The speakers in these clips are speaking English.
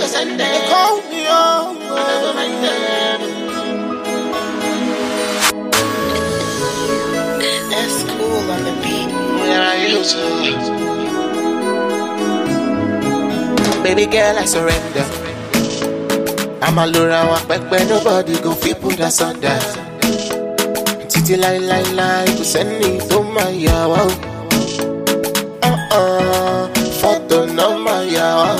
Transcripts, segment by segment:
send them. They call me on. That's cool on the beat. Where are you to? Baby girl, I surrender. I'm a lura walk back where nobody go fit put us under. Titi lie, you send me to my yawa. Photo no my yawa.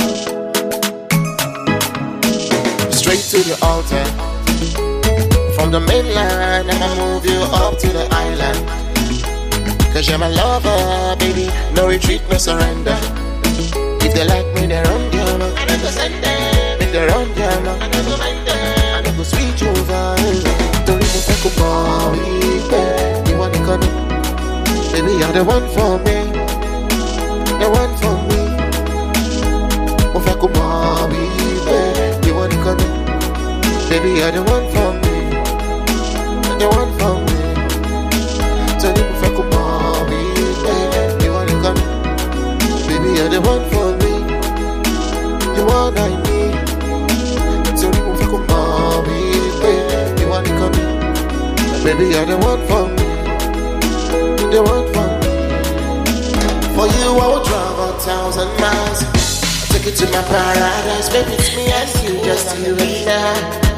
Straight to the altar. From the mainland, I'ma move you up to the island. Cause you're my lover, baby. No retreat, no surrender. If they like me, they run their mouth. I don't go send them. If they run their mouth, I don't go mind them. I don't go switch over. Don't even think about me. You want to come? Baby, you're the one for me. The one for me. Don't think about me. You want to come? Baby, you're the one for me. The one for me. Don't even think about me. You want to come? Baby, you're the one for me. The one I need. So you won't think about me, baby. You want to come in? Baby, you're the one for me. The one for me. For you, I will travel 1,000 miles. I'll take you to my paradise. Baby, it's me and you, just you and I.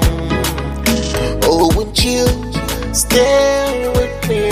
Oh, won't you stay with me?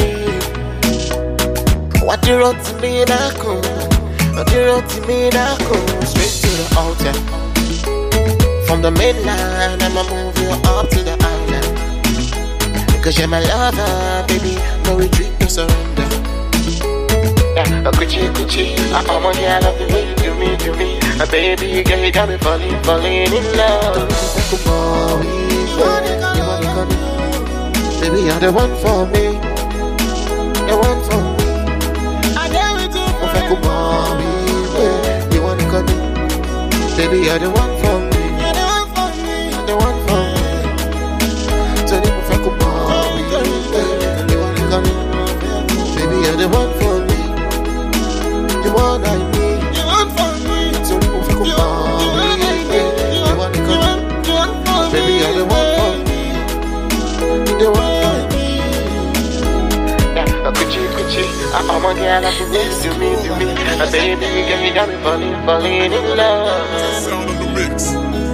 What you wrote to me, I come. What you wrote to me, I come. Straight to the altar. From the mainland, I'ma move you up to the island. Cause you're my lover, baby. No retreat, no surrender. Yeah, a kuchi. I'm on here, I love the way you do me. Baby, girl, you got me falling in love. Don't think about me. You wanna come in? Baby, you're the one for me. The one for me. Don't think about me. You wanna come in? Baby, you're the one for me. The one for me. So you think about me. You wanna come in? Baby, you're the one for me. The one I need. The one for me. So you think about me. You wanna come in? Baby, you're the one for me. The one for me. Yeah, a kuchi. I'm on here, I love the way you do me. Baby, girl, you got me falling in love. Sound of the mix.